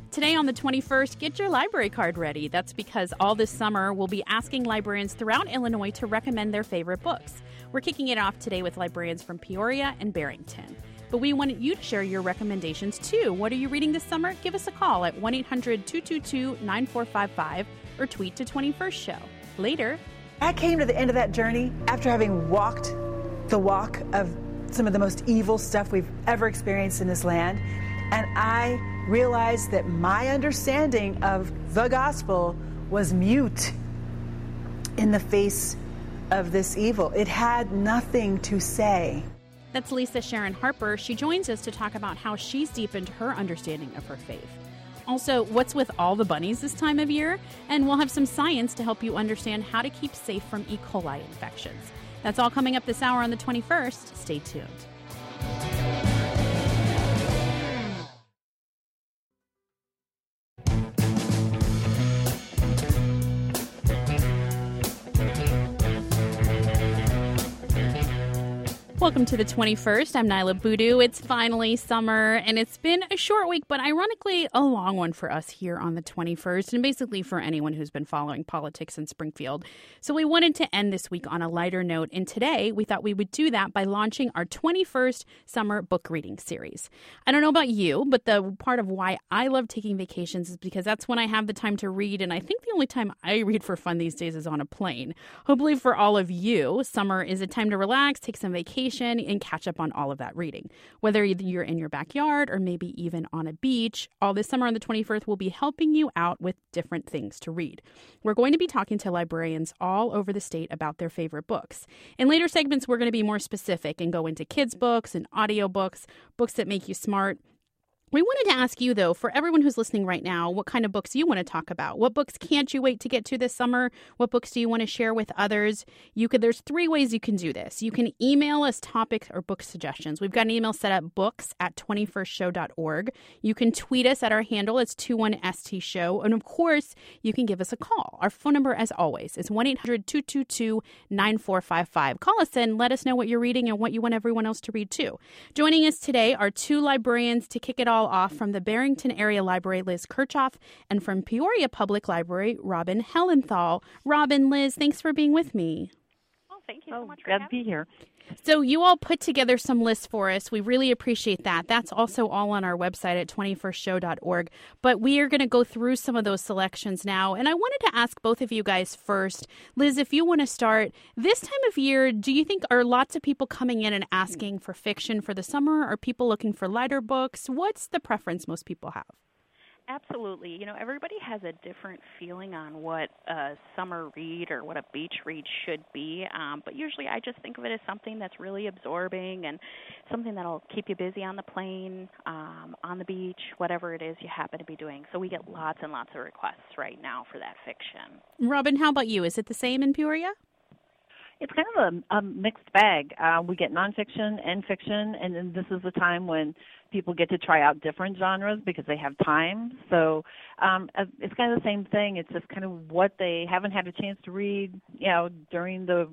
Today on the 21st, get your library card ready. That's because all this summer, we'll be asking librarians throughout Illinois to recommend their favorite books. We're kicking it off today with librarians from Peoria and Barrington. But we want you to share your recommendations too. What are you reading this summer? Give us a call at 1-800-222-9455 or tweet to 21st Show. Later. I came to the end of that journey after having walked the walk of some of the most evil stuff we've ever experienced in this land. And I realized that my understanding of the gospel was mute in the face of this evil. It had nothing to say. That's Lisa Sharon Harper. She joins us to talk about how she's deepened her understanding of her faith. Also, what's with all the bunnies this time of year? And we'll have some science to help you understand how to keep safe from E. coli infections. That's all coming up this hour on the 21st. Stay tuned. Welcome to the 21st. I'm Nyla Boodoo. It's finally summer, and it's been a short week, but ironically a long one for us here on the 21st, and basically for anyone who's been following politics in Springfield. So we wanted to end this week on a lighter note, and today we thought we would do that by launching our 21st summer book reading series. I don't know about you, but the part of why I love taking vacations is because that's when I have the time to read, and I think the only time I read for fun these days is on a plane. Hopefully for all of you, summer is a time to relax, take some vacation, and catch up on all of that reading. Whether you're in your backyard or maybe even on a beach, all this summer on the 21st, we'll be helping you out with different things to read. We're going to be talking to librarians all over the state about their favorite books. In later segments, we're going to be more specific and go into kids' books and audiobooks, books that make you smart. We wanted to ask you, though, for everyone who's listening right now, what kind of books you want to talk about. What books can't you wait to get to this summer? What books do you want to share with others? There's 3 ways you can do this. You can email us topics or book suggestions. We've got an email set up, books@21stshow.org. You can tweet us at our handle. It's 21ST Show. And, of course, you can give us a call. Our phone number, as always, is 1-800-222-9455. Call us and let us know what you're reading and what you want everyone else to read, too. Joining us today are 2 librarians to kick it all off. From the Barrington Area Library, Liz Kirchhoff, and from Peoria Public Library, Robin Hellenthal. Robin, Liz, thanks for being with me. Oh, thank you so much for glad having to be here. So you all put together some lists for us. We really appreciate that. That's also all on our website at 21stshow.org. But we are going to go through some of those selections now. And I wanted to ask both of you guys first. Liz, if you want to start, this time of year, do you think are lots of people coming in and asking for fiction for the summer? Are people looking for lighter books? What's the preference most people have? Absolutely. You know, everybody has a different feeling on what a summer read or what a beach read should be. But usually I just think of it as something that's really absorbing and something that'll keep you busy on the plane, on the beach, whatever it is you happen to be doing. So we get lots and lots of requests right now for that fiction. Robin, how about you? Is it the same in Peoria? It's kind of a mixed bag. We get nonfiction and fiction, and then this is the time when people get to try out different genres because they have time. So it's kind of the same thing. It's just kind of what they haven't had a chance to read, during the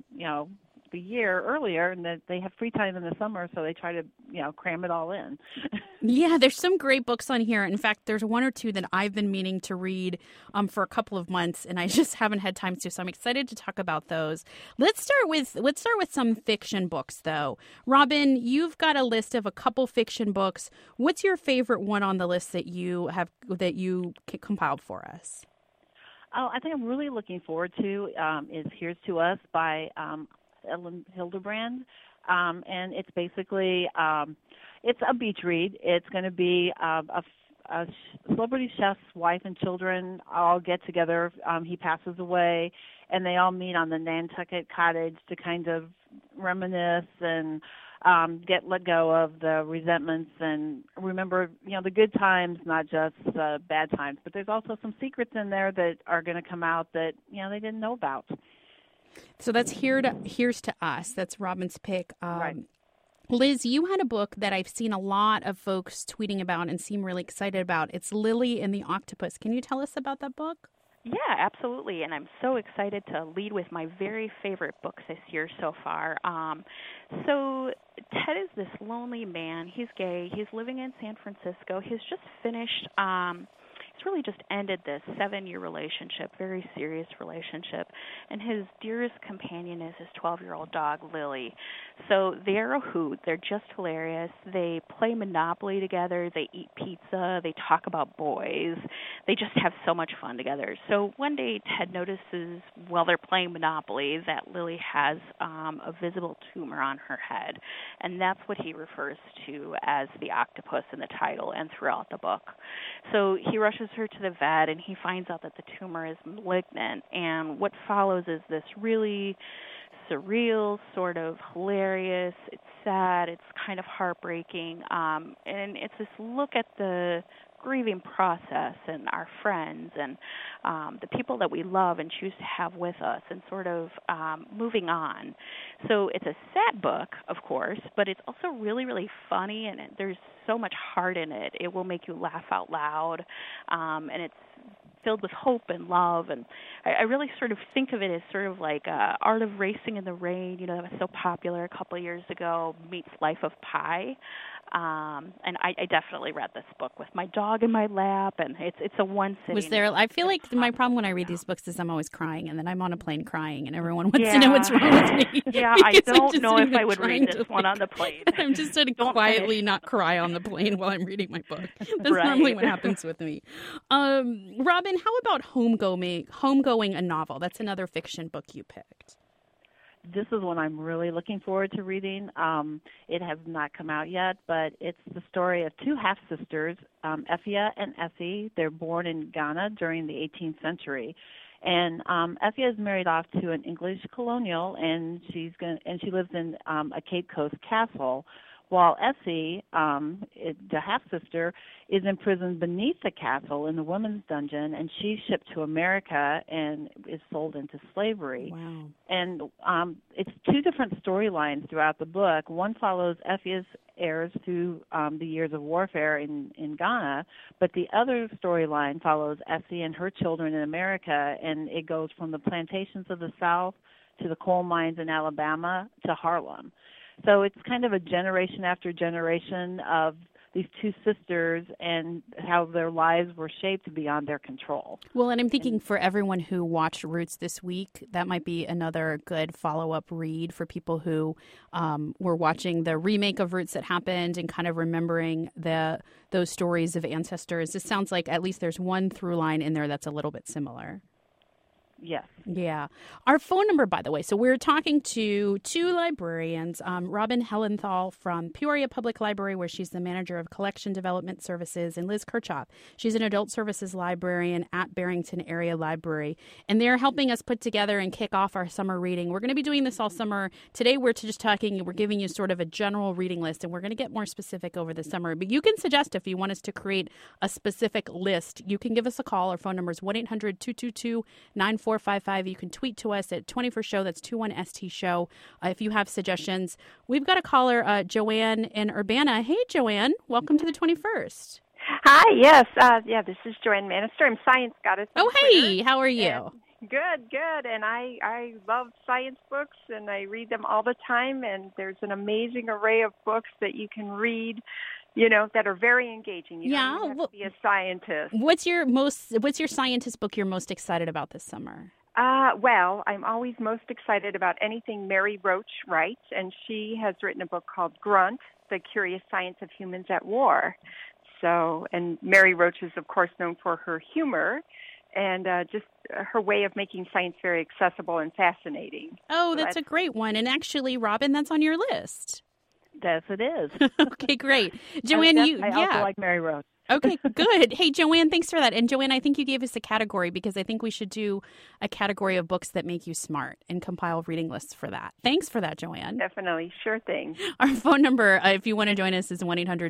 year earlier, and that they have free time in the summer, so they try to, cram it all in. Yeah, there's some great books on here. In fact, there's 1 or 2 that I've been meaning to read for a couple of months, and I just haven't had time to. So I'm excited to talk about those. Let's start with some fiction books, though. Robin, you've got a list of a couple fiction books. What's your favorite one on the list that you compiled for us? Oh, I think I'm really looking forward to is Here's to Us by Ellen Hildebrand, and it's basically it's a beach read. It's going to be a celebrity chef's wife and children all get together. He passes away, and they all meet on the Nantucket cottage to kind of reminisce and let go of the resentments and remember, the good times, not just the bad times. But there's also some secrets in there that are going to come out that they didn't know about. So that's Here's to Us. That's Robin's pick. Right. Liz, you had a book that I've seen a lot of folks tweeting about and seem really excited about. It's Lily and the Octopus. Can you tell us about that book? Yeah, absolutely, and I'm so excited to lead with my very favorite books this year so far. So Ted is this lonely man. He's gay. He's living in San Francisco. He's just finished really just ended this 7-year relationship, very serious relationship, and his dearest companion is his 12-year-old dog, Lily. So they're a hoot. They're just hilarious. They play Monopoly together. They eat pizza. They talk about boys. They just have so much fun together. So one day Ted notices while they're playing Monopoly that Lily has a visible tumor on her head, and that's what he refers to as the octopus in the title and throughout the book. So he rushes her to the vet, and he finds out that the tumor is malignant, and what follows is this really surreal, sort of hilarious, it's sad, it's kind of heartbreaking, and it's this look at the grieving process and our friends and the people that we love and choose to have with us and sort of moving on. So it's a sad book, of course, but it's also really, really funny, and there's so much heart in it. It will make you laugh out loud, and it's filled with hope and love, and I really sort of think of it as sort of like Art of Racing in the Rain, that was so popular a couple of years ago, meets Life of Pi. And I definitely read this book with my dog in my lap, and it's a one sitting. Was there? I feel like my problem when I read these books is I'm always crying, and then I'm on a plane crying, and everyone wants to know what's wrong with me. Yeah, I don't know if I would read this one on the plane. I'm just sort of quietly not cry on the plane while I'm reading my book. That's normally what happens with me. Robin, how about Homegoing, a novel? That's another fiction book you picked. This is one I'm really looking forward to reading. It has not come out yet, but it's the story of two half-sisters, Effia and Essie. They're born in Ghana during the 18th century. And Effia is married off to an English colonial, and she lives in a Cape Coast castle, while Essie, the half-sister, is imprisoned beneath the castle in the women's dungeon, and she's shipped to America and is sold into slavery. Wow. And it's two different storylines throughout the book. One follows Effia's heirs through the years of warfare in Ghana, but the other storyline follows Essie and her children in America, and it goes from the plantations of the South to the coal mines in Alabama to Harlem. So it's kind of a generation after generation of these two sisters and how their lives were shaped beyond their control. Well, and I'm thinking for everyone who watched Roots this week, that might be another good follow-up read for people who were watching the remake of Roots that happened and kind of remembering those stories of ancestors. It sounds like at least there's one through line in there that's a little bit similar. Yes. Yeah. Our phone number, by the way, so we're talking to two librarians, Robin Hellenthal from Peoria Public Library, where she's the manager of collection development services, and Liz Kirchhoff. She's an adult services librarian at Barrington Area Library, and they're helping us put together and kick off our summer reading. We're going to be doing this all summer. Today we're just talking, we're giving you sort of a general reading list, and we're going to get more specific over the summer. But you can suggest if you want us to create a specific list, you can give us a call. Our phone number is 1-800-222-9455. You can tweet to us at 21st Show. That's 21ST Show. If you have suggestions. We've got a caller, Joanne in Urbana. Hey, Joanne. Welcome to the 21st. Hi. Yes. This is Joanne Manister. I'm Science Goddess. Oh, hey. How are you? And good. And I love science books, and I read them all the time. And there's an amazing array of books that you can read, that are very engaging. You don't even have to be a scientist. What's your scientist book you're most excited about this summer? Well, I'm always most excited about anything Mary Roach writes, and she has written a book called Grunt, The Curious Science of Humans at War. And Mary Roach is, of course, known for her humor and just her way of making science very accessible and fascinating. Oh, that's a great one. And actually, Robin, that's on your list. Yes, it is. Okay, great. Joanne, I also like Mary Roach. Okay, good. Hey, Joanne, thanks for that. And Joanne, I think you gave us a category because I think we should do a category of books that make you smart and compile reading lists for that. Thanks for that, Joanne. Definitely. Sure thing. Our phone number, if you want to join us, is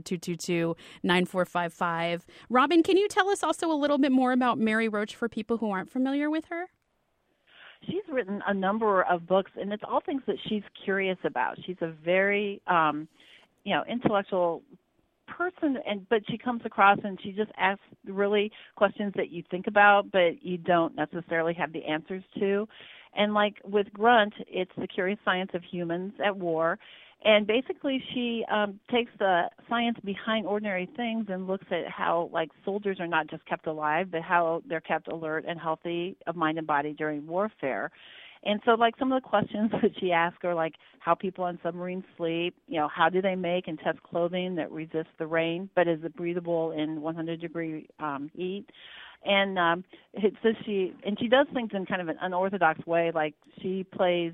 1-800-222-9455. Robin, can you tell us also a little bit more about Mary Roach for people who aren't familiar with her? She's written a number of books, and it's all things that she's curious about. She's a very, intellectual person, but she comes across and she just asks really questions that you think about, but you don't necessarily have the answers to. And like with Grunt, it's the curious science of humans at war. And basically, she takes the science behind ordinary things and looks at how, like, soldiers are not just kept alive, but how they're kept alert and healthy of mind and body during warfare. And so, like, some of the questions that she asks are, like, how people on submarines sleep, how do they make and test clothing that resists the rain, but is breathable in 100-degree heat. And it says she does things in kind of an unorthodox way, like she plays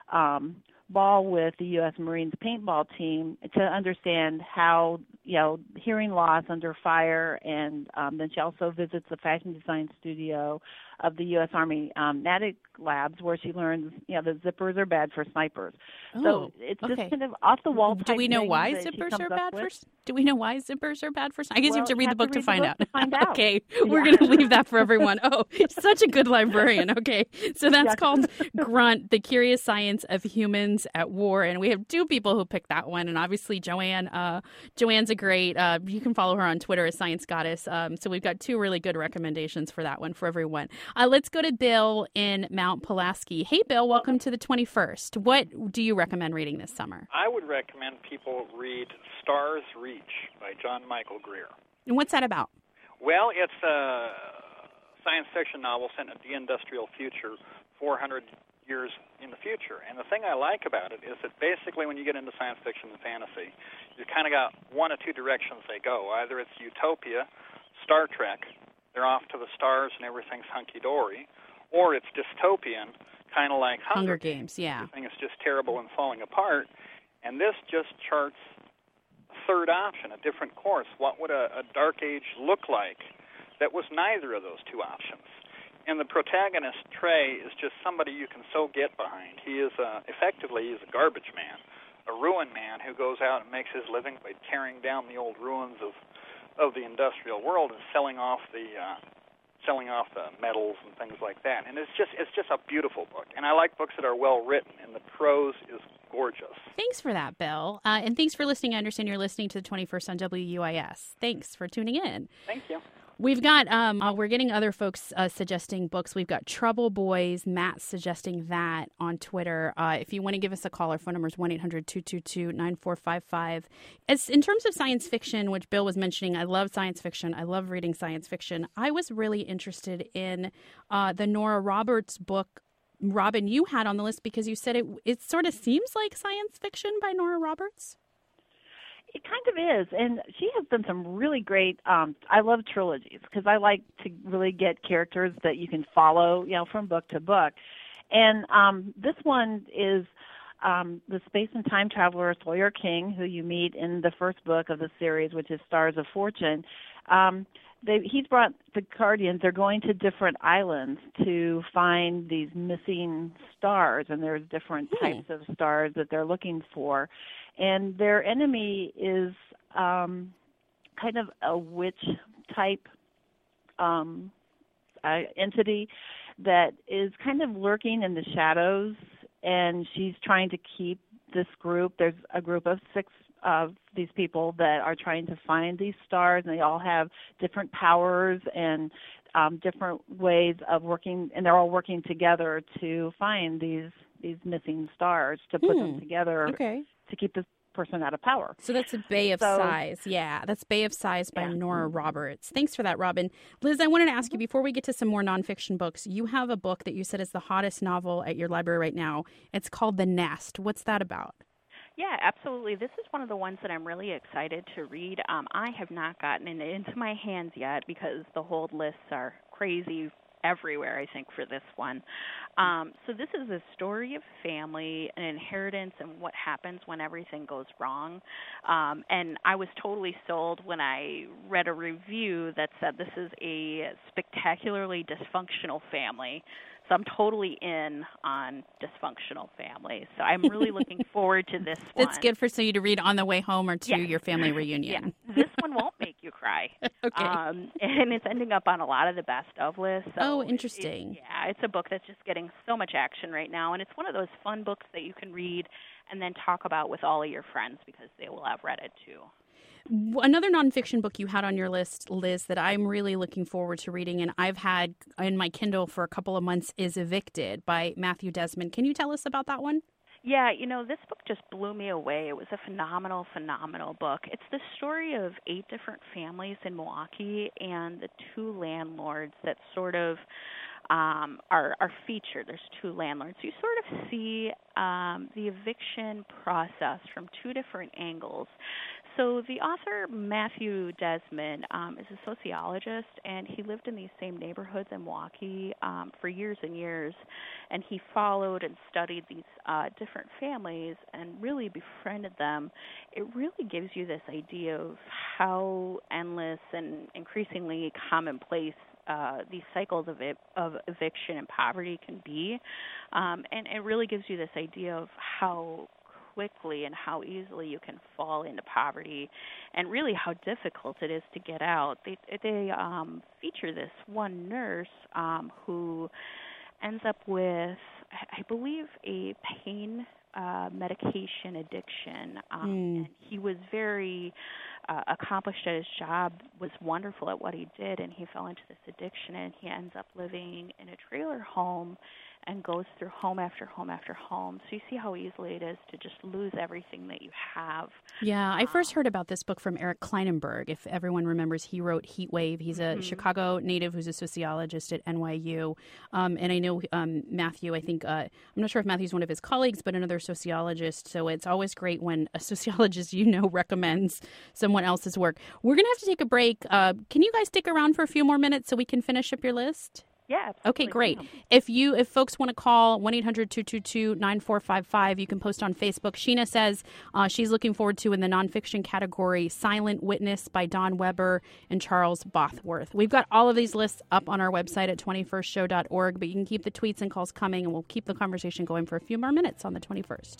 ball with the U.S. Marines paintball team to understand how, hearing loss under fire, and then she also visits the fashion design studio of the U.S. Army NATIC labs, where she learns, that zippers are bad for snipers. So it's just kind of off-the-wall type. Do we know why zippers are bad for? Do we know why zippers are bad for? I guess you have to read the book to find out. Okay, we're going to leave that for everyone. Oh, such a good librarian. Okay, so that's called Grunt: The Curious Science of Humans at War, and we have two people who picked that one, and obviously Joanne. Joanne's a great. You can follow her on Twitter as Science Goddess. So we've got two really good recommendations for that one for everyone. Let's go to Bill in Mount Pulaski. Hey, Bill, welcome to the 21st. What do you recommend reading this summer? I would recommend people read Stars Reach by John Michael Greer. And what's that about? Well, it's a science fiction novel set in a de-industrial future 400 years in the future. And the thing I like about it is that basically when you get into science fiction and fantasy, you kind of got one of two directions they go. Either it's utopia, Star Trek, they're off to the stars and everything's hunky-dory, or it's dystopian, kind of like Hunger Games. Yeah. Everything is just terrible and falling apart. And this just charts a third option, a different course. What would a dark age look like that was neither of those two options? And the protagonist, Trey, is just somebody you can so get behind. He is effectively he's a garbage man, a ruin man who goes out and makes his living by tearing down the old ruins of the industrial world and selling off the metals and things like that. And it's just a beautiful book. And I like books that are well written, and the prose is gorgeous. Thanks for that, Bill. And thanks for listening. I understand you're listening to the 21st on WUIS. Thanks for tuning in. Thank you. We've got, we're getting other folks suggesting books. We've got Trouble Boys, Matt suggesting that on Twitter. If you want to give us a call, our phone number is 1-800-222-9455. As in terms of science fiction, which Bill was mentioning, I love science fiction. I love reading science fiction. I was really interested in the Nora Roberts book, Robin, you had on the list because you said it sort of seems like science fiction by Nora Roberts. It kind of is, and she has done some really great, I love trilogies because I like to really get characters that you can follow, from book to book. And this one is the space and time traveler Sawyer King, who you meet in the first book of the series, which is Stars of Fortune. He's brought the Guardians. They're going to different islands to find these missing stars, and there's different types of stars that they're looking for. And their enemy is kind of a witch-type entity that is kind of lurking in the shadows, and she's trying to keep this group. There's a group of 6 of these people that are trying to find these stars, and they all have different powers and different ways of working, and they're all working together to find these missing stars to put them together to keep this person out of power. So that's a Bay of Sighs. Yeah, that's Bay of Sighs by Nora Roberts. Thanks for that, Robin. Liz, I wanted to ask you, before we get to some more nonfiction books, you have a book that you said is the hottest novel at your library right now. It's called The Nest. What's that about? Yeah, absolutely. This is one of the ones that I'm really excited to read. I have not gotten it into my hands yet because the hold lists are crazy everywhere, I think, for this one. So this is a story of family, an inheritance, and what happens when everything goes wrong. And I was totally sold when I read a review that said this is a spectacularly dysfunctional family. So I'm totally in on dysfunctional families. So I'm really looking forward to this one. That's good for you to read on the way home or to your family reunion. Yeah. This one won't make you cry. Okay. And it's ending up on a lot of the best of lists. So interesting. It's a book that's just getting so much action right now. And it's one of those fun books that you can read and then talk about with all of your friends because they will have read it too. Another nonfiction book you had on your list, Liz, that I'm really looking forward to reading, and I've had in my Kindle for a couple of months, is Evicted by Matthew Desmond. Can you tell us about that one? Yeah, this book just blew me away. It was a phenomenal, phenomenal book. It's the story of 8 different families in Milwaukee and the 2 landlords that sort of are featured. There's 2 landlords. You sort of see the eviction process from 2 different angles. So the author, Matthew Desmond, is a sociologist, and he lived in these same neighborhoods in Milwaukee for years and years, and he followed and studied these different families and really befriended them. It really gives you this idea of how endless and increasingly commonplace these cycles of eviction and poverty can be, and it really gives you this idea of how quickly and how easily you can fall into poverty, and really how difficult it is to get out. They feature this one nurse who ends up with, I believe, a pain medication addiction, and he was very accomplished at his job, was wonderful at what he did, and he fell into this addiction, and he ends up living in a trailer home and goes through home after home after home. So you see how easily it is to just lose everything that you have. Yeah, I first heard about this book from Eric Kleinenberg. If everyone remembers, he wrote Heat Wave. He's a Chicago native who's a sociologist at NYU. And I know Matthew, I think, I'm not sure if Matthew's one of his colleagues, but another sociologist. So it's always great when a sociologist recommends someone else's work. We're going to have to take a break. Can you guys stick around for a few more minutes so we can finish up your list? Yeah, absolutely. Okay, great. If folks want to call 1-800-222-9455, you can post on Facebook. Sheena says she's looking forward to, in the nonfiction category, Silent Witness by Dawn Weber and Charles Bothworth. We've got all of these lists up on our website at 21stshow.org, but you can keep the tweets and calls coming, and we'll keep the conversation going for a few more minutes on the 21st.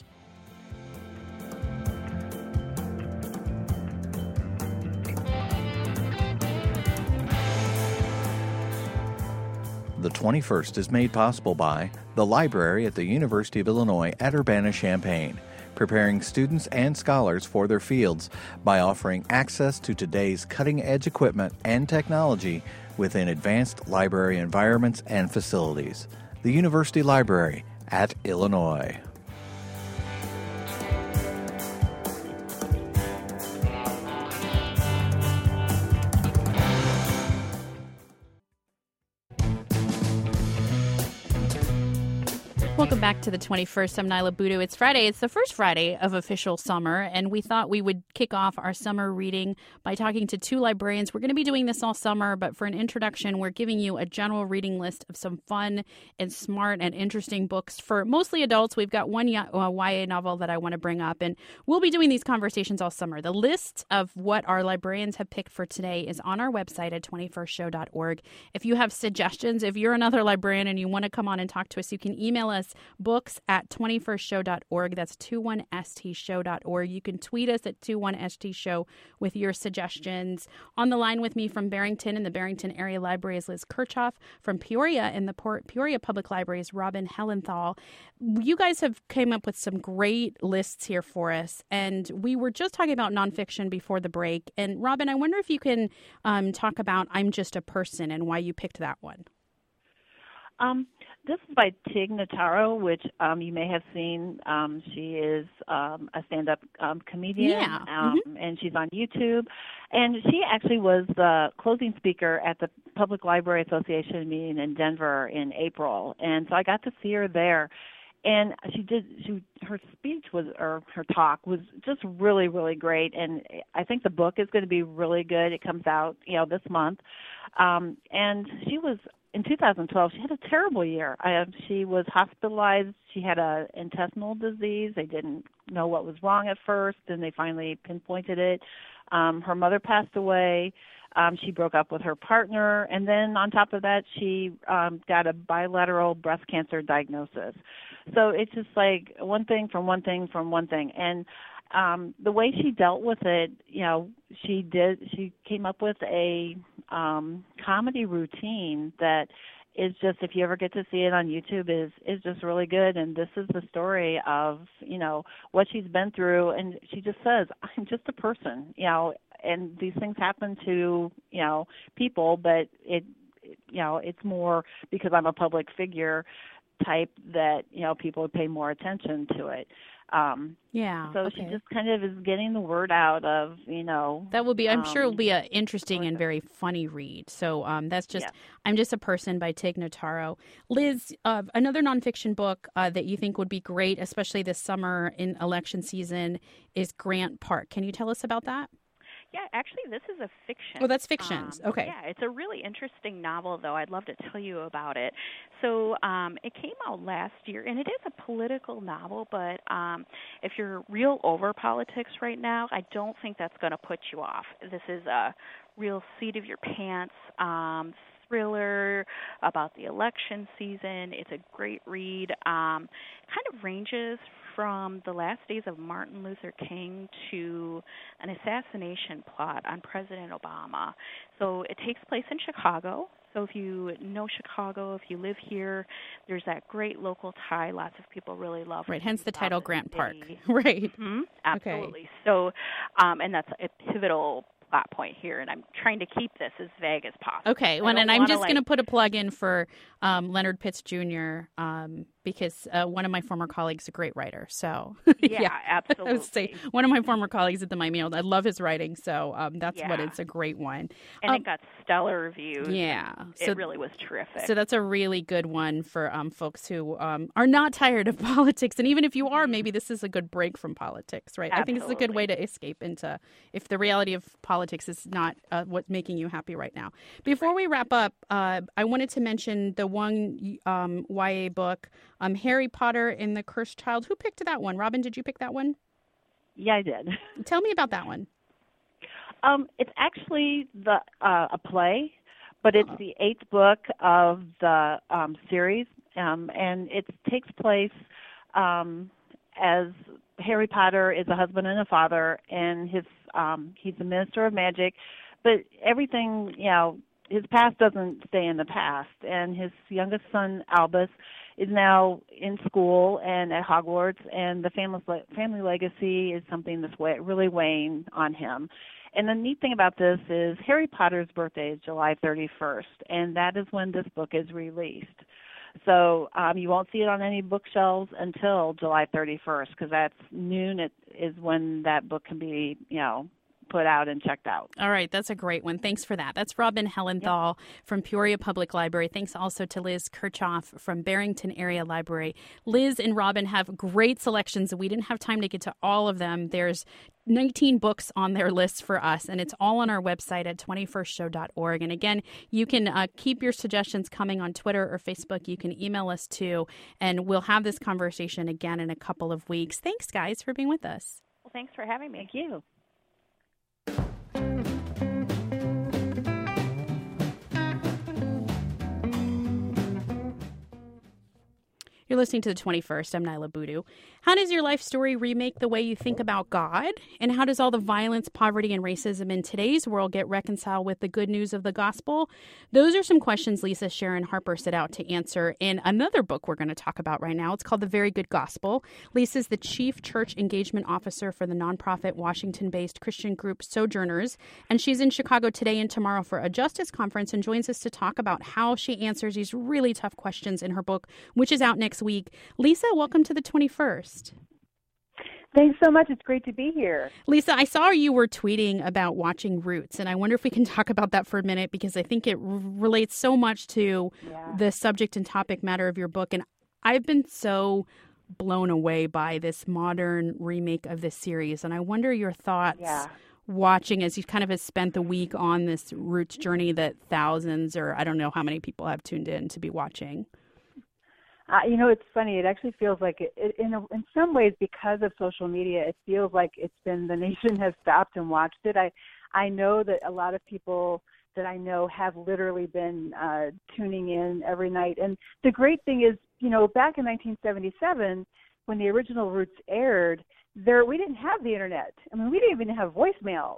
The 21st is made possible by the Library at the University of Illinois at Urbana-Champaign, preparing students and scholars for their fields by offering access to today's cutting-edge equipment and technology within advanced library environments and facilities. The University Library at Illinois. Welcome back to the 21st. I'm Nyla Boodoo. It's Friday. It's the first Friday of official summer, and we thought we would kick off our summer reading by talking to 2 librarians. We're going to be doing this all summer, but for an introduction, we're giving you a general reading list of some fun and smart and interesting books for mostly adults. We've got one YA novel that I want to bring up, and we'll be doing these conversations all summer. The list of what our librarians have picked for today is on our website at 21stshow.org. If you have suggestions, if you're another librarian and you want to come on and talk to us, you can email us books@21stshow.org. That's 21stshow.org. You can tweet us at 21stshow with your suggestions. On the line with me from Barrington in the Barrington Area Library is Liz Kirchhoff. From Peoria in the Peoria Public Library is Robin Hellenthal. You guys have came up with some great lists here for us, and we were just talking about nonfiction before the break. And Robin, I wonder if you can talk about I'm Just a Person and why you picked that one. This is by Tig Notaro, which you may have seen. She is a stand-up comedian, and she's on YouTube. And she actually was the closing speaker at the Public Library Association meeting in Denver in April. And so I got to see her there. And her speech her talk was just really, really great. And I think the book is going to be really good. It comes out, this month. And she was, in 2012, she had a terrible year. She was hospitalized. She had an intestinal disease. They didn't know what was wrong at first, and they finally pinpointed it. Her mother passed away. She broke up with her partner, and then on top of that, she got a bilateral breast cancer diagnosis. So it's just like one thing from one thing from one thing. And the way she dealt with it, she came up with a comedy routine that is just, if you ever get to see it on YouTube, is just really good. And this is the story of, what she's been through. And she just says, I'm just a person, and these things happen to, people, but it's more because I'm a public figure. type that, people would pay more attention to it. So she just kind of is getting the word out of, That will be, I'm sure it will be an interesting and very funny read. So that's just, I'm Just a Person by Tig Notaro. Liz, another nonfiction book that you think would be great, especially this summer in election season, is Grant Park. Can you tell us about that? Yeah, actually, this is a fiction. Oh, that's fiction. Okay. Yeah, it's a really interesting novel, though. I'd love to tell you about it. So it came out last year, and it is a political novel, but if you're real over politics right now, I don't think that's going to put you off. This is a real seat-of-your-pants thriller about the election season. It's a great read. Kind of ranges from the last days of Martin Luther King to an assassination plot on President Obama. So it takes place in Chicago. So if you know Chicago, if you live here, there's that great local tie. Lots of people really love. Right, hence the title Grant Park. Right. Mm-hmm. Absolutely. Okay. So, and that's a pivotal plot point here, and I'm trying to keep this as vague as possible. Okay, well, and I'm just going to put a plug in for Leonard Pitts Jr., because one of my former colleagues is a great writer. So yeah, absolutely. I would say one of my former colleagues at the Miami Herald. I love his writing, so that's what it's a great one. And it got stellar reviews. Yeah, so it really was terrific. So that's a really good one for folks who are not tired of politics, and even if you are, maybe this is a good break from politics, right? Absolutely. I think it's a good way to escape into if the reality of politics is not what's making you happy right now. Before we wrap up, I wanted to mention the one YA book. Harry Potter and the Cursed Child. Who picked that one? Robin, did you pick that one? Yeah, I did. Tell me about that one. It's actually a play, but it's the 8th book of the series, and it takes place as Harry Potter is a husband and a father, and he's a minister of magic, but everything, his past doesn't stay in the past, and his youngest son, Albus, is now in school and at Hogwarts, and the family legacy is something that's really weighing on him. And the neat thing about this is Harry Potter's birthday is July 31st, and that is when this book is released. So you won't see it on any bookshelves until July 31st, because that's noon is when that book can be, put out and checked out. All right, that's a great one. Thanks for that. That's Robin Hellenthal from Peoria Public Library. Thanks also to Liz Kirchhoff from Barrington Area Library. Liz and Robin have great selections. We didn't have time to get to all of them. There's 19 books on their list for us, and it's all on our website at 21stshow.org. And again, you can keep your suggestions coming on Twitter or Facebook. You can email us too, and we'll have this conversation again in a couple of weeks. Thanks, guys, for being with us. Well, thanks for having me. Thank you. You're listening to The 21st. I'm Nyla Boodoo. How does your life story remake the way you think about God? And how does all the violence, poverty, and racism in today's world get reconciled with the good news of the gospel? Those are some questions Lisa Sharon Harper set out to answer in another book we're going to talk about right now. It's called The Very Good Gospel. Lisa's the Chief Church Engagement Officer for the nonprofit Washington-based Christian group Sojourners, and she's in Chicago today and tomorrow for a Justice Conference and joins us to talk about how she answers these really tough questions in her book, which is out next week. Lisa, welcome to The 21st. Thanks so much. It's great to be here. Lisa, I saw you were tweeting about watching Roots, and I wonder if we can talk about that for a minute, because I think it relates so much to the subject and topic matter of your book. And I've been so blown away by this modern remake of this series, and I wonder your thoughts watching as you kind of have spent the week on this Roots journey that thousands, or I don't know how many people have tuned in to be watching. It's funny. It actually feels like in some ways, because of social media, it feels like the nation has stopped and watched it. I know that a lot of people that I know have literally been tuning in every night. And the great thing is, back in 1977, when the original Roots aired, we didn't have the internet. I mean, we didn't even have voicemail.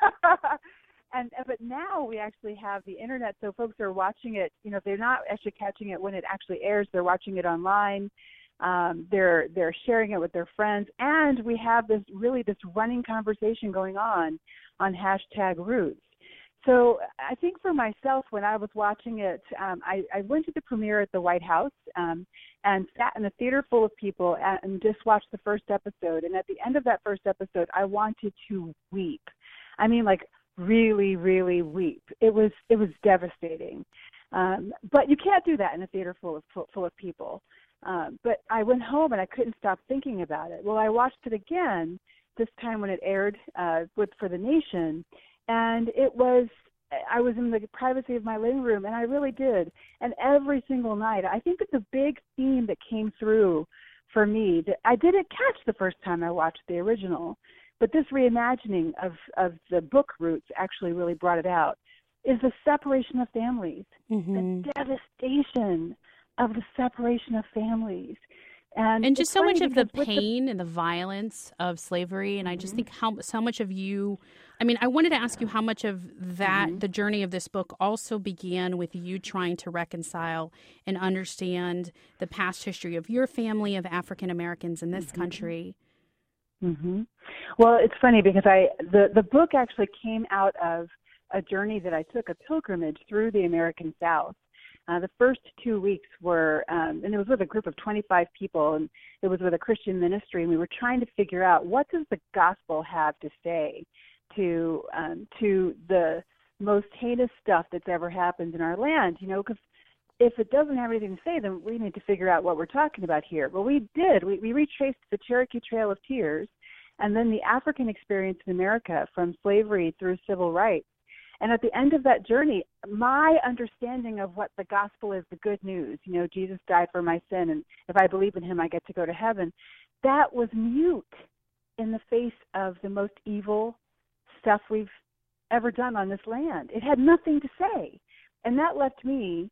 But now we actually have the internet, so folks are watching it. They're not actually catching it when it actually airs. They're watching it online. They're sharing it with their friends, and we have this running conversation going on #Roots. So I think for myself, when I was watching it, I went to the premiere at the White House and sat in a theater full of people and just watched the first episode. And at the end of that first episode, I wanted to weep. I mean, like really, really weep. It was devastating. But you can't do that in a theater full of people. But I went home and I couldn't stop thinking about it. Well, I watched it again this time when it aired for the nation. And I was in the privacy of my living room, and I really did. And every single night, I think it's a big theme that came through for me that I didn't catch the first time I watched the original, but this reimagining of the book roots actually really brought it out, is the separation of families, the devastation of the separation of families. And just so much of the pain and the violence of slavery. And I just think so much of you, I mean, I wanted to ask you how much of that, the journey of this book also began with you trying to reconcile and understand the past history of your family of African Americans in this country. Well, it's funny because the book actually came out of a journey that I took, a pilgrimage through the American South. The first 2 weeks were, and it was with a group of 25 people, and it was with a Christian ministry, and we were trying to figure out what does the gospel have to say to the most heinous stuff that's ever happened in our land, you know, because if it doesn't have anything to say, then we need to figure out what we're talking about here. Well, we did. We retraced the Cherokee Trail of Tears, and then the African experience in America from slavery through civil rights. And at the end of that journey, my understanding of what the gospel is, the good news, you know, Jesus died for my sin, and if I believe in him, I get to go to heaven, that was mute in the face of the most evil stuff we've ever done on this land. It had nothing to say. And that left me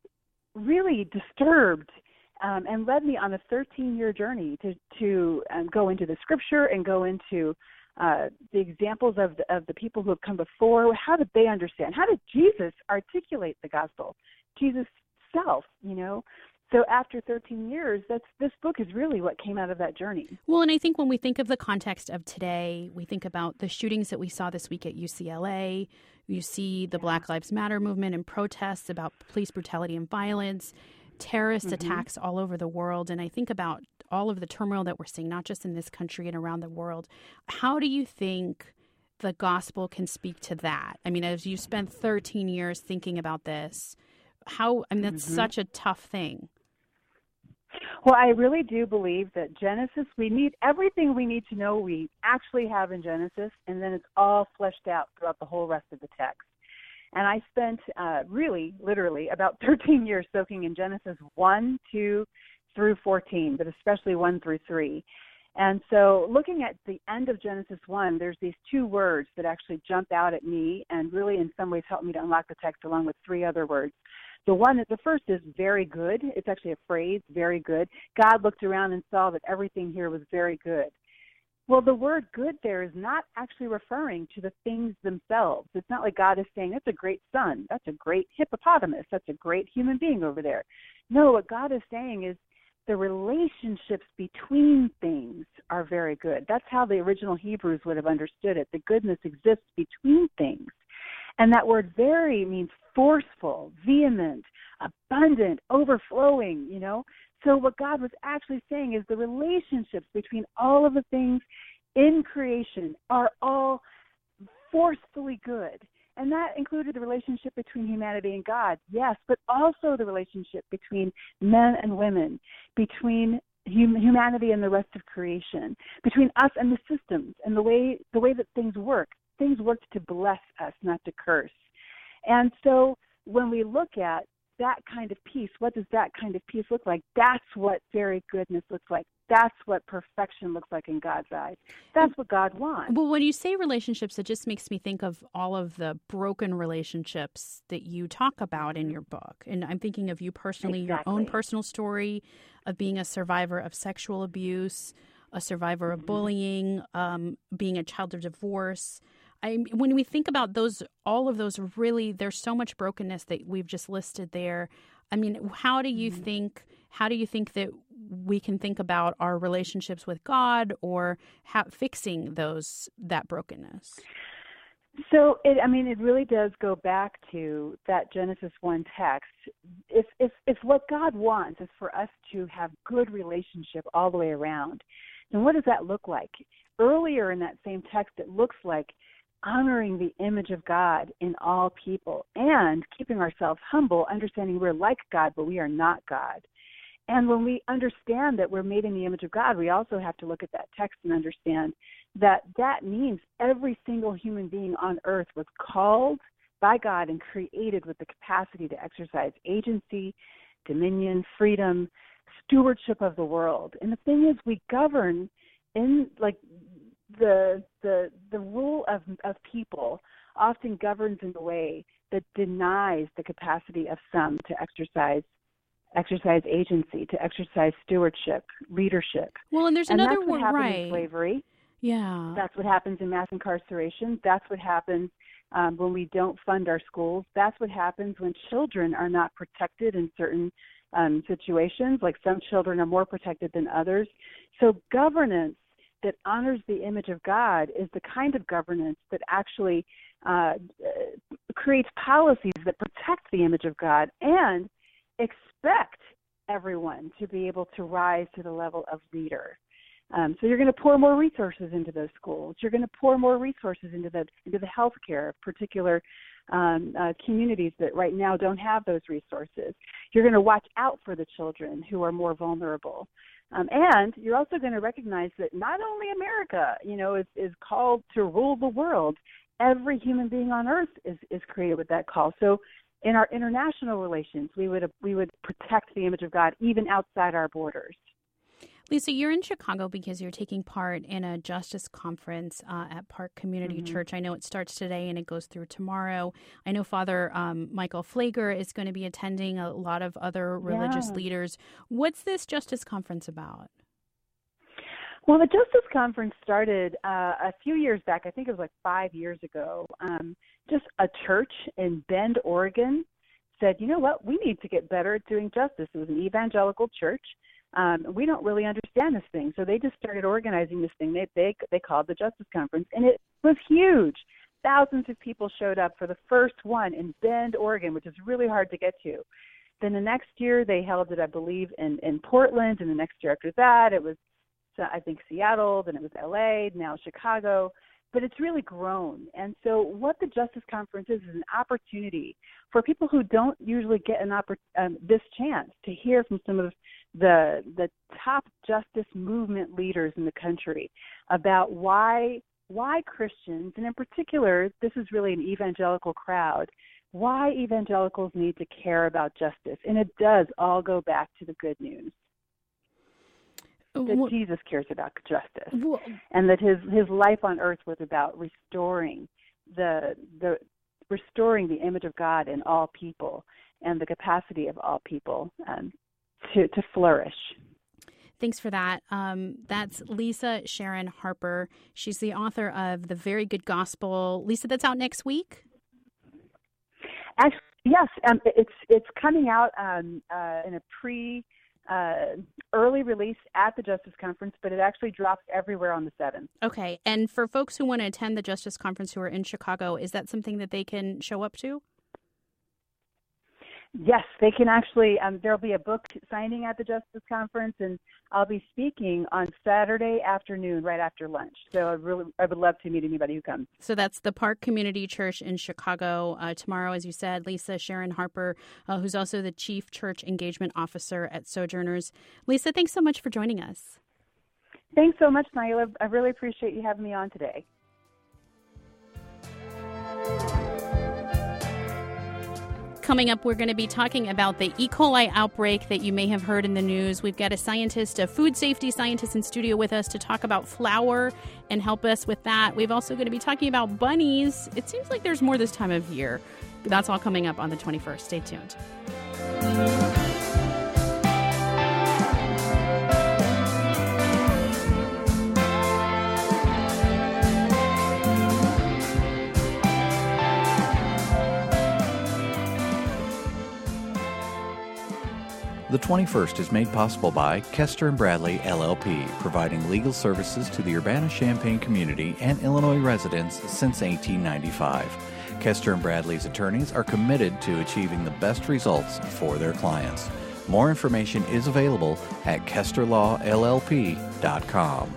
really disturbed and led me on a 13-year journey to go into the scripture and go into the examples of the people who have come before. How did they understand? How did Jesus articulate the gospel? Jesus' self, you know? So after 13 years, this book is really what came out of that journey. Well, and I think when we think of the context of today, we think about the shootings that we saw this week at UCLA. You see the Black Lives Matter movement and protests about police brutality and violence, terrorist attacks all over the world. And I think about all of the turmoil that we're seeing, not just in this country and around the world. How do you think the gospel can speak to that? I mean, as you spent 13 years thinking about this, that's such a tough thing. Well, I really do believe that Genesis, we need everything we need to know we actually have in Genesis, and then it's all fleshed out throughout the whole rest of the text. And I spent really, literally, about 13 years soaking in Genesis 1, 2, through 14, but especially 1 through 3. And so looking at the end of Genesis 1, there's these two words that actually jump out at me and really in some ways help me to unlock the text along with three other words. The first is very good. It's actually a phrase, very good. God looked around and saw that everything here was very good. Well, the word good there is not actually referring to the things themselves. It's not like God is saying, that's a great son, that's a great hippopotamus, that's a great human being over there. No, what God is saying is the relationships between things are very good. That's how the original Hebrews would have understood it. The goodness exists between things. And that word very means forceful, vehement, abundant, overflowing, you know. So what God was actually saying is the relationships between all of the things in creation are all forcefully good. And that included the relationship between humanity and God, yes, but also the relationship between men and women, between humanity and the rest of creation, between us and the systems and the way that things work. Things work to bless us, not to curse. And so when we look at that kind of peace, what does that kind of peace look like? That's what very goodness looks like. That's what perfection looks like in God's eyes. That's what God wants. Well, when you say relationships, it just makes me think of all of the broken relationships that you talk about in your book. And I'm thinking of you personally, your own personal story of being a survivor of sexual abuse, a survivor of bullying, being a child of divorce. When we think about all of those, really, there's so much brokenness that we've just listed there. I mean, how do you think that we can think about our relationships with God or fixing that brokenness? So, it really does go back to that Genesis 1 text. If what God wants is for us to have good relationship all the way around, then what does that look like? Earlier in that same text, it looks like honoring the image of God in all people and keeping ourselves humble, understanding we're like God, but we are not God. And when we understand that we're made in the image of God, we also have to look at that text and understand that that means every single human being on earth was called by God and created with the capacity to exercise agency, dominion, freedom, stewardship of the world. And the thing is, we govern in the rule of people often governs in a way that denies the capacity of some to exercise agency, to exercise stewardship, leadership. Well, and there's another word, right? In slavery. Yeah. That's what happens in mass incarceration. That's what happens when we don't fund our schools. That's what happens when children are not protected in certain situations. Like some children are more protected than others. So governance that honors the image of God is the kind of governance that actually creates policies that protect the image of God and expect everyone to be able to rise to the level of leader. So you're going to pour more resources into those schools. You're going to pour more resources into the healthcare of particular communities that right now don't have those resources. You're going to watch out for the children who are more vulnerable. And you're also going to recognize that not only America, is called to rule the world. Every human being on earth is created with that call. So in our international relations, we would protect the image of God even outside our borders. Lisa, you're in Chicago because you're taking part in a justice conference at Park Community Church. I know it starts today and it goes through tomorrow. I know Father Michael Pfleger is going to be attending, a lot of other religious leaders. What's this justice conference about? Well, the Justice Conference started a few years back. I think it was like 5 years ago. Just a church in Bend, Oregon said, you know what, we need to get better at doing justice. It was an evangelical church. We don't really understand this thing. So they just started organizing this thing they called the Justice Conference. And it was huge. Thousands of people showed up for the first one in Bend, Oregon, which is really hard to get to. Then the next year they held it, I believe, in Portland. And the next year after that, it was, I think, Seattle. Then it was LA, now Chicago. But it's really grown. And so what the Justice Conference is an opportunity for people who don't usually get this chance to hear from some of the top justice movement leaders in the country about why Christians, and in particular, this is really an evangelical crowd, why evangelicals need to care about justice. And it does all go back to the good news. That Jesus cares about justice, and that his life on earth was about restoring the image of God in all people and the capacity of all people to flourish. Thanks for that. That's Lisa Sharon Harper. She's the author of The Very Good Gospel. Lisa, that's out next week? Actually, yes. It's coming out in a early release at the Justice Conference, but it actually drops everywhere on the 7th. Okay. And for folks who want to attend the Justice Conference who are in Chicago, is that something that they can show up to? Yes, they can actually. There'll be a book signing at the Justice Conference, and I'll be speaking on Saturday afternoon right after lunch. So I would love to meet anybody who comes. So that's the Park Community Church in Chicago. Tomorrow, as you said, Lisa Sharon Harper, who's also the Chief Church Engagement Officer at Sojourners. Lisa, thanks so much for joining us. Thanks so much, Nyla. I really appreciate you having me on today. Coming up, we're going to be talking about the E. coli outbreak that you may have heard in the news. We've got a food safety scientist in studio with us to talk about flour and help us with that. We've also going to be talking about bunnies. It seems like there's more this time of year. That's all coming up on the 21st. Stay tuned. The 21st is made possible by Kester & Bradley, LLP, providing legal services to the Urbana-Champaign community and Illinois residents since 1895. Kester & Bradley's attorneys are committed to achieving the best results for their clients. More information is available at kesterlawllp.com.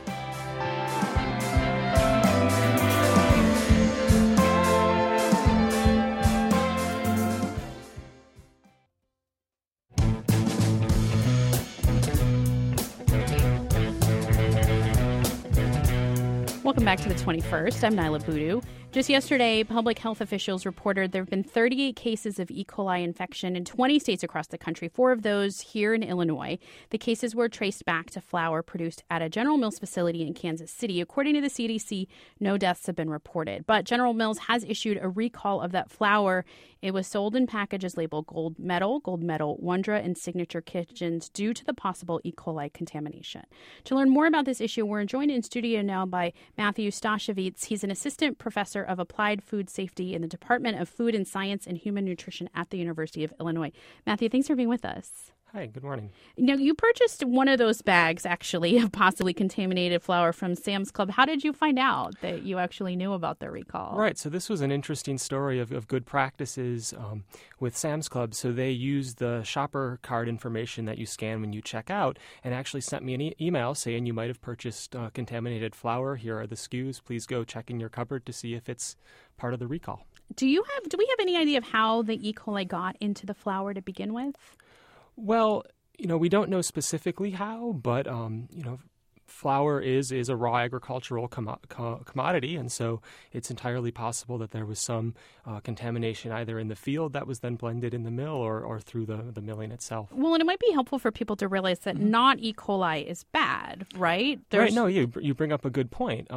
Welcome back to the 21st. I'm Nyla Boodoo. Just yesterday, public health officials reported there have been 38 cases of E. coli infection in 20 states across the country, 4 of those here in Illinois. The cases were traced back to flour produced at a General Mills facility in Kansas City. According to the CDC, no deaths have been reported. But General Mills has issued a recall of that flour. It was sold in packages labeled Gold Medal, Wondra, and Signature Kitchens due to the possible E. coli contamination. To learn more about this issue, we're joined in studio now by Matthew Stashevitz. He's an assistant professor of applied food safety in the Department of Food and Science and Human Nutrition at the University of Illinois. Matthew, thanks for being with us. Hi, good morning. Now, you purchased one of those bags, actually, of possibly contaminated flour from Sam's Club. How did you find out that you actually knew about the recall? Right, so this was an interesting story of good practices with Sam's Club. So they used the shopper card information that you scan when you check out and actually sent me an email saying you might have purchased contaminated flour. Here are the SKUs. Please go check in your cupboard to see if it's part of the recall. Do we have any idea of how the E. coli got into the flour to begin with? Well, we don't know specifically how, but, flour is a raw agricultural commodity, and so it's entirely possible that there was some contamination either in the field that was then blended in the mill or through the milling itself. Well, and it might be helpful for people to realize that not E. coli is bad, right? Right, no, you bring up a good point.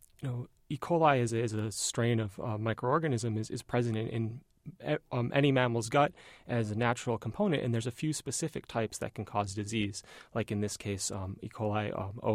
E. coli is a strain of microorganism is present in any mammal's gut as a natural component, and there's a few specific types that can cause disease. Like in this case, E. coli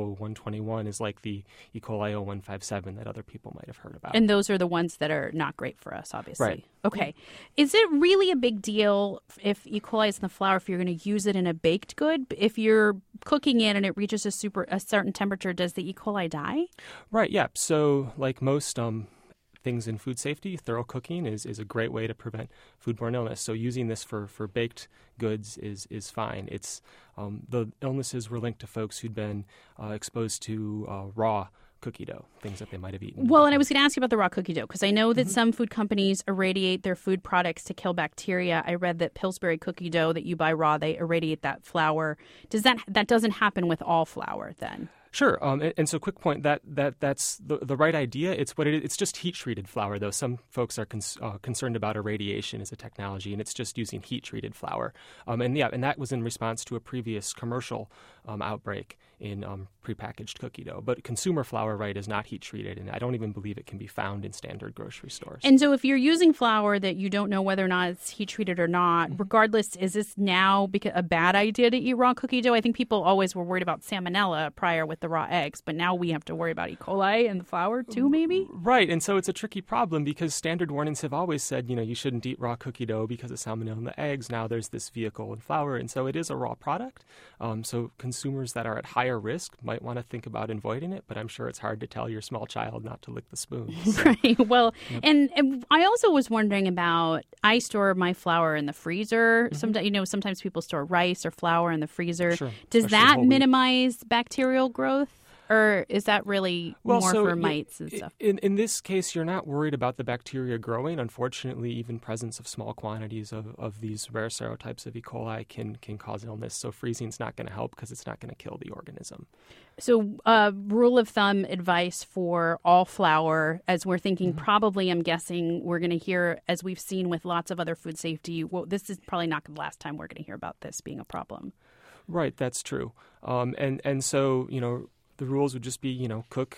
0121 is like the E. coli 0157 that other people might have heard about. And those are the ones that are not great for us, obviously. Right. Okay. Is it really a big deal if E. coli is in the flour if you're going to use it in a baked good? If you're cooking it and it reaches a certain temperature, does the E. coli die? Right, yeah. So like most things in food safety, thorough cooking is a great way to prevent foodborne illness. So using this for baked goods is fine. It's the illnesses were linked to folks who'd been exposed to raw cookie dough, things that they might have eaten. Well, and I was going to ask you about the raw cookie dough, because I know that some food companies irradiate their food products to kill bacteria. I read that Pillsbury cookie dough that you buy raw, they irradiate that flour. That doesn't happen with all flour then? Sure, and so quick point that's the right idea. It's what it is. It's just heat treated flour, though. Some folks are concerned about irradiation as a technology, and it's just using heat treated flour. And that was in response to a previous commercial outbreak in prepackaged cookie dough. But consumer flour, right, is not heat treated, and I don't even believe it can be found in standard grocery stores. And so if you're using flour that you don't know whether or not it's heat treated or not, regardless, is this now a bad idea to eat raw cookie dough? I think people always were worried about salmonella prior with the raw eggs, but now we have to worry about E. coli in the flour too, maybe? Right, and so it's a tricky problem because standard warnings have always said, you shouldn't eat raw cookie dough because of salmonella in the eggs. Now there's this vehicle in flour, and so it is a raw product. So consumers that are at higher risk might want to think about avoiding it, but I'm sure it's hard to tell your small child not to lick the spoon. So. Right, well, yep. and I also was wondering about, I store my flour in the freezer. Sometimes people store rice or flour in the freezer. Sure. Does that minimize bacterial growth? Or is that really for mites and stuff? In this case, you're not worried about the bacteria growing. Unfortunately, even presence of small quantities of these rare serotypes of E. coli can cause illness. So freezing's not going to help because it's not going to kill the organism. So rule of thumb advice for all flour, as we're thinking probably, I'm guessing, we're going to hear, as we've seen with lots of other food safety, this is probably not the last time we're going to hear about this being a problem. Right, that's true. And so, the rules would just be, cook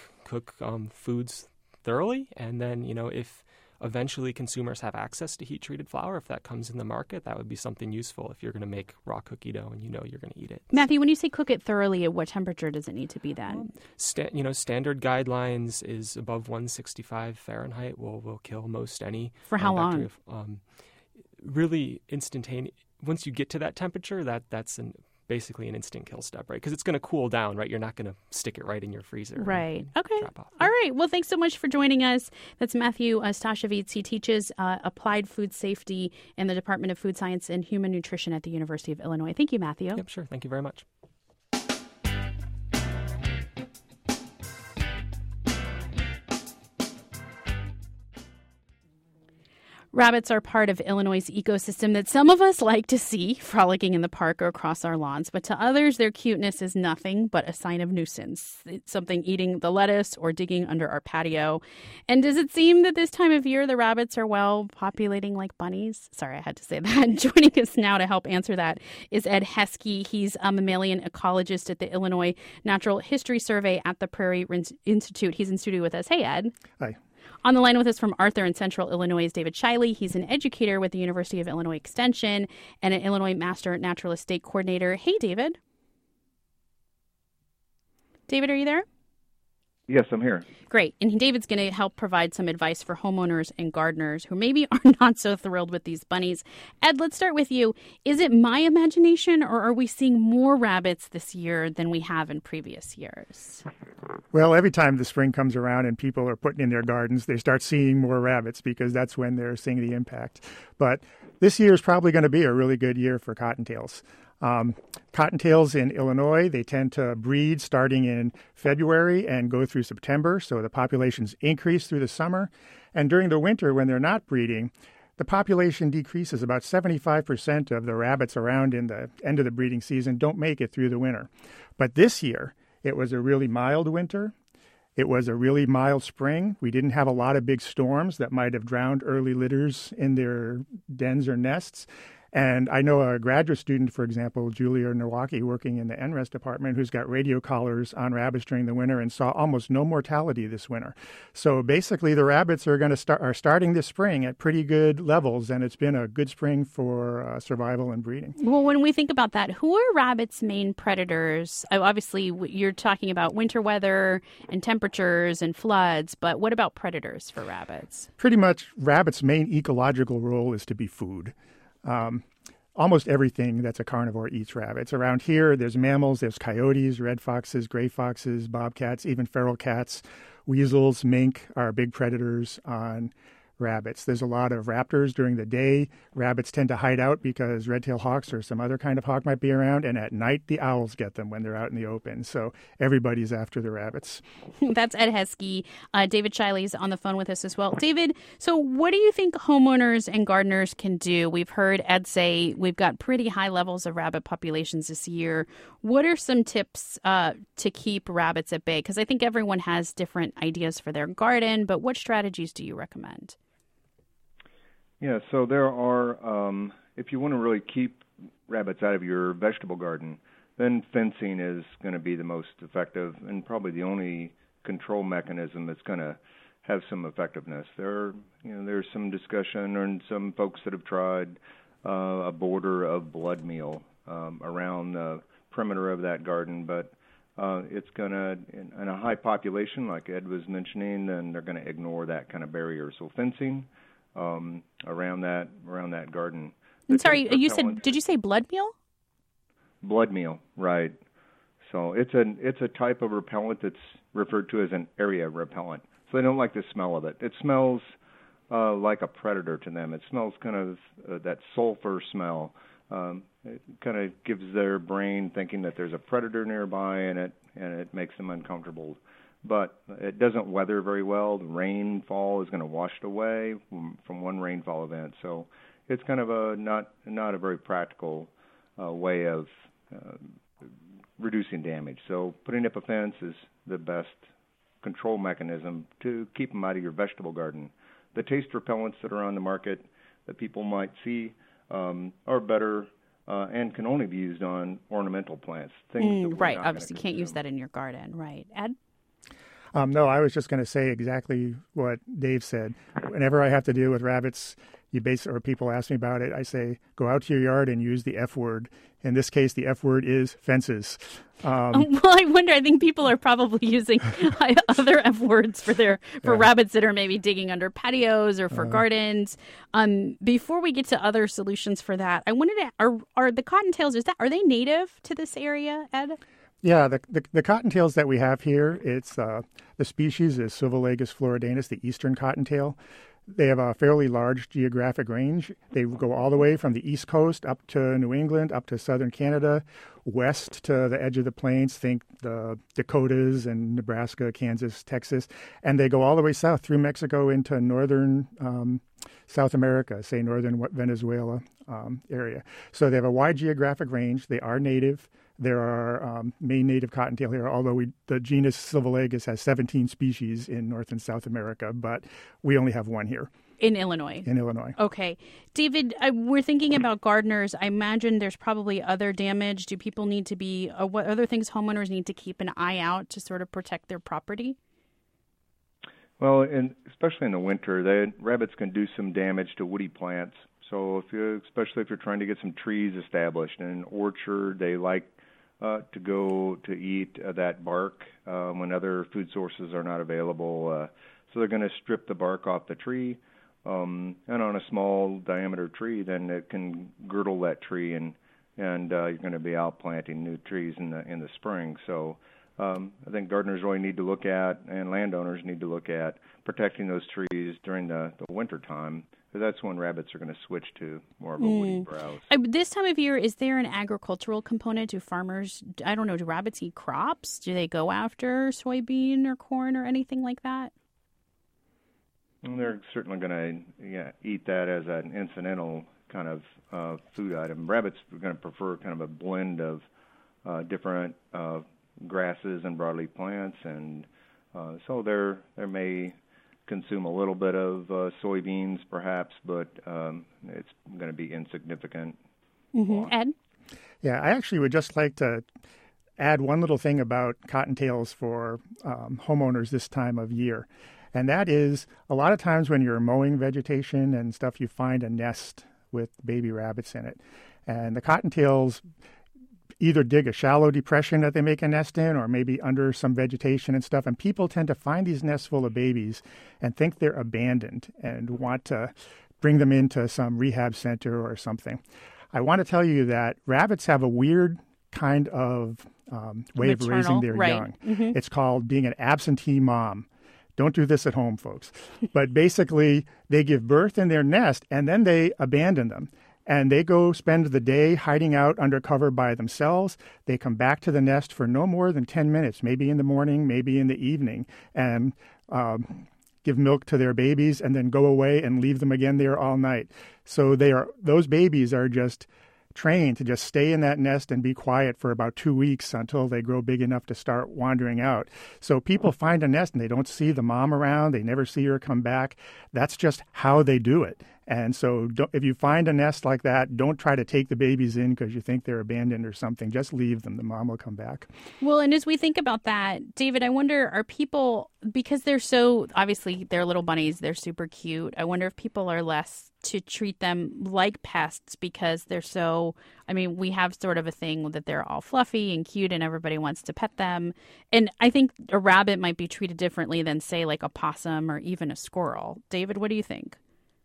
foods thoroughly, and then, if eventually consumers have access to heat-treated flour, if that comes in the market, that would be something useful if you're going to make raw cookie dough and you're going to eat it. Matthew, when you say cook it thoroughly, at what temperature does it need to be then? Standard guidelines is above 165 Fahrenheit will kill most any. For how long? Really instantaneous. once you get to that temperature, that's basically an instant kill step, right? Because it's going to cool down, right? You're not going to stick it right in your freezer. Right. Okay. All right. Well, thanks so much for joining us. That's Matthew Stashovitz. He teaches applied food safety in the Department of Food Science and Human Nutrition at the University of Illinois. Thank you, Matthew. Yep, sure. Thank you very much. Rabbits are part of Illinois' ecosystem that some of us like to see frolicking in the park or across our lawns, but to others, their cuteness is nothing but a sign of nuisance. It's something eating the lettuce or digging under our patio. And does it seem that this time of year the rabbits are, well, populating like bunnies? Sorry, I had to say that. Joining us now to help answer that is Ed Heskey. He's a mammalian ecologist at the Illinois Natural History Survey at the Prairie Institute. He's in studio with us. Hey, Ed. Hi. On the line with us from Arthur in Central Illinois is David Shiley. He's an educator with the University of Illinois Extension and an Illinois Master Naturalist State Coordinator. Hey, David. David, are you there? Yes, I'm here. Great. And David's going to help provide some advice for homeowners and gardeners who maybe are not so thrilled with these bunnies. Ed, let's start with you. Is it my imagination, or are we seeing more rabbits this year than we have in previous years? Well, every time the spring comes around and people are putting in their gardens, they start seeing more rabbits because that's when they're seeing the impact. But this year is probably going to be a really good year for cottontails. Cottontails in Illinois, they tend to breed starting in February and go through September, so the populations increase through the summer. And during the winter, when they're not breeding, the population decreases. About 75% of the rabbits around in the end of the breeding season don't make it through the winter. But this year, it was a really mild winter. It was a really mild spring. We didn't have a lot of big storms that might have drowned early litters in their dens or nests. And I know a graduate student, for example, Julia Nowacki, working in the NRES department, who's got radio collars on rabbits during the winter and saw almost no mortality this winter. So basically, the rabbits are starting this spring at pretty good levels, and it's been a good spring for survival and breeding. Well, when we think about that, who are rabbits' main predators? Obviously, you're talking about winter weather and temperatures and floods, but what about predators for rabbits? Pretty much, rabbits' main ecological role is to be food. Almost everything that's a carnivore eats rabbits. Around here, there's mammals, there's coyotes, red foxes, gray foxes, bobcats, even feral cats. Weasels, mink are big predators on rabbits. There's a lot of raptors during the day. Rabbits tend to hide out because red-tailed hawks or some other kind of hawk might be around, and at night the owls get them when they're out in the open. So everybody's after the rabbits. That's Ed Heskey. David Shiley's on the phone with us as well. David, so what do you think homeowners and gardeners can do? We've heard Ed say we've got pretty high levels of rabbit populations this year. What are some tips to keep rabbits at bay? Because I think everyone has different ideas for their garden, but what strategies do you recommend? Yeah, so there are, if you want to really keep rabbits out of your vegetable garden, then fencing is going to be the most effective and probably the only control mechanism that's going to have some effectiveness. There's some discussion and some folks that have tried a border of blood meal around the perimeter of that garden, but it's going to, in a high population like Ed was mentioning, then they're going to ignore that kind of barrier. So fencing around that garden. I'm sorry, did you say blood meal? Blood meal, right. So it's a type of repellent that's referred to as an area repellent. So they don't like the smell of it. It smells like a predator to them. It smells kind of that sulfur smell. It kind of gives their brain thinking that there's a predator nearby, and it makes them uncomfortable. But it doesn't weather very well. The rainfall is going to wash it away from one rainfall event. So it's kind of not a very practical way of reducing damage. So putting up a fence is the best control mechanism to keep them out of your vegetable garden. The taste repellents that are on the market that people might see are better and can only be used on ornamental plants. Right, obviously you can't use that in your garden. Right. Ed? No, I was just going to say exactly what Dave said. Whenever I have to deal with rabbits, or people ask me about it, I say, go out to your yard and use the F word. In this case, the F word is fences. Well, I wonder, I think people are probably using other F words for rabbits that are maybe digging under patios or for gardens. Before we get to other solutions for that, I wanted to, are the cottontails, are they native to this area, Ed? Yeah, the cottontails that we have here, it's the species is Silvalegis floridanus, the eastern cottontail. They have a fairly large geographic range. They go all the way from the East Coast up to New England, up to southern Canada, west to the edge of the plains, think the Dakotas and Nebraska, Kansas, Texas, and they go all the way south through Mexico into northern South America, say northern Venezuela area. So they have a wide geographic range. They are native. There are main native cottontail here, although the genus Silvalegis has 17 species in North and South America, but we only have one here. In Illinois? In Illinois. Okay. David, we're thinking about gardeners. I imagine there's probably other damage. Do people need to be, what other things homeowners need to keep an eye out to sort of protect their property? Well, especially in the winter, the rabbits can do some damage to woody plants. So especially if you're trying to get some trees established in an orchard, they like to go to eat that bark when other food sources are not available. So they're going to strip the bark off the tree. And on a small diameter tree, then it can girdle that tree, and you're going to be out planting new trees in the spring. So I think gardeners really need to look at, and landowners need to look at, protecting those trees during the winter time. That's when rabbits are going to switch to more of a woody browse. This time of year, is there an agricultural component? Do farmers, I don't know, do rabbits eat crops? Do they go after soybean or corn or anything like that? Well, they're certainly going to eat that as an incidental kind of food item. Rabbits are going to prefer kind of a blend of different grasses and broadleaf plants, and so they may consume a little bit of soybeans, perhaps, but it's going to be insignificant. Mm-hmm. Ed? Yeah, I actually would just like to add one little thing about cottontails for homeowners this time of year. And that is, a lot of times when you're mowing vegetation and stuff, you find a nest with baby rabbits in it. And the cottontails either dig a shallow depression that they make a nest in, or maybe under some vegetation and stuff. And people tend to find these nests full of babies and think they're abandoned and want to bring them into some rehab center or something. I want to tell you that rabbits have a weird kind of way of raising their young. Mm-hmm. It's called being an absentee mom. Don't do this at home, folks. But basically, they give birth in their nest, and then they abandon them. And they go spend the day hiding out under cover by themselves. They come back to the nest for no more than 10 minutes, maybe in the morning, maybe in the evening, and give milk to their babies and then go away and leave them again there all night. So those babies are just trained to just stay in that nest and be quiet for about 2 weeks until they grow big enough to start wandering out. So people find a nest and they don't see the mom around. They never see her come back. That's just how they do it. And so if you find a nest like that, don't try to take the babies in because you think they're abandoned or something. Just leave them. The mom will come back. Well, and as we think about that, David, I wonder, are people, because they're so, obviously they're little bunnies, they're super cute. I wonder if people are less to treat them like pests because they're so, I mean, we have sort of a thing that they're all fluffy and cute and everybody wants to pet them. And I think a rabbit might be treated differently than, say, like a possum or even a squirrel. David, what do you think?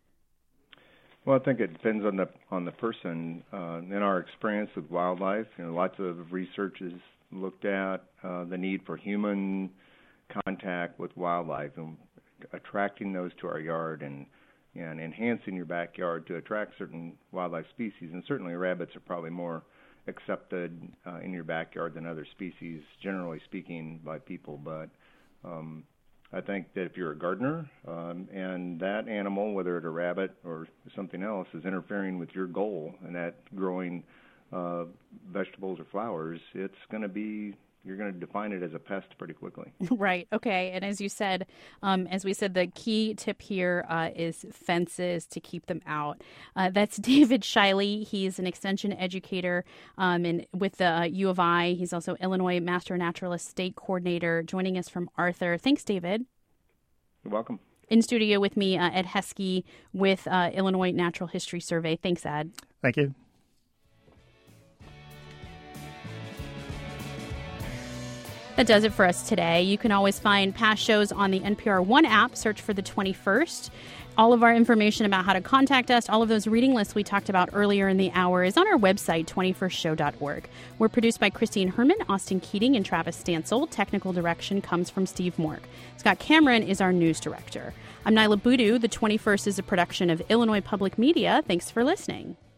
Well, I think it depends on the person. In our experience with wildlife, lots of research has looked at the need for human contact with wildlife and attracting those to our yard and enhancing your backyard to attract certain wildlife species. And certainly rabbits are probably more accepted in your backyard than other species, generally speaking, by people. But I think that if you're a gardener and that animal, whether it's a rabbit or something else, is interfering with your goal and that growing vegetables or flowers, it's going to be, you're going to define it as a pest pretty quickly. Right. Okay. And as you said, the key tip here is fences to keep them out. That's David Shiley. He's an extension educator and with the U of I. He's also Illinois Master Naturalist State Coordinator, joining us from Arthur. Thanks, David. You're welcome. In studio with me, Ed Heskey with Illinois Natural History Survey. Thanks, Ed. Thank you. That does it for us today. You can always find past shows on the NPR One app. Search for The 21st. All of our information about how to contact us, all of those reading lists we talked about earlier in the hour is on our website, 21stshow.org. We're produced by Christine Herman, Austin Keating, and Travis Stansel. Technical direction comes from Steve Mork. Scott Cameron is our news director. I'm Nyla Boodoo. The 21st is a production of Illinois Public Media. Thanks for listening.